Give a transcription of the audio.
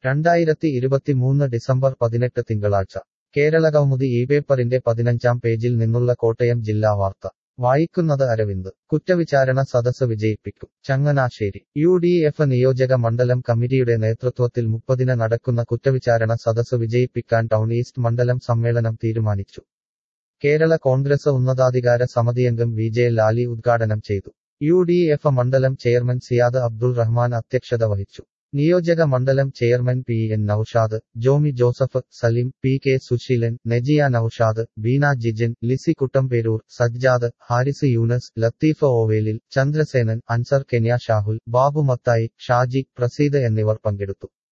2023 December 18 തിങ്കളാഴ്ച കേരളകൗമുദി പേപ്പറിന്റെ 15-ാം പേജിൽ നിന്നുള്ള കോട്ടയം ജില്ലാ വാർത്ത വായിക്കുന്നത് അരവിന്ദ്. കുറ്റവിചാരണ സദസ്സ് വിജയിപ്പിക്കും. ചങ്ങനാശ്ശേരി UDF നിയോജക മണ്ഡലം കമ്മിറ്റിയുടെ നേതൃത്വത്തിൽ 30-ന് നടക്കുന്ന കുറ്റവിചാരണ സദസ്സ് വിജയിപ്പിക്കാൻ ടൗൺ ഈസ്റ്റ് മണ്ഡലം സമ്മേളനം തീരുമാനിച്ചു. കേരള കോൺഗ്രസ് ഉന്നതാധികാര സമിതിയംഗം VJ ലാലി ഉദ്ഘാടനം ചെയ്തു. UDF മണ്ഡലം ചെയർമാൻ സിയാദ് അബ്ദുൾ റഹ്മാൻ അധ്യക്ഷത വഹിച്ചു. നിയോജക മണ്ഡലം chairman PN Naushad, Jomi Joseph, Saleem, PK Susheelan, Nejiya Naushad, Beena Jijin, Lissy Kuttamperoor, Sajjad, Haris Yunus, Latheef Ovelil, Chandrasenan, Ansar Kenya Shahul, Babu Mathai, Shaji, Praseed എന്നിവർ പങ്കെടുത്തു.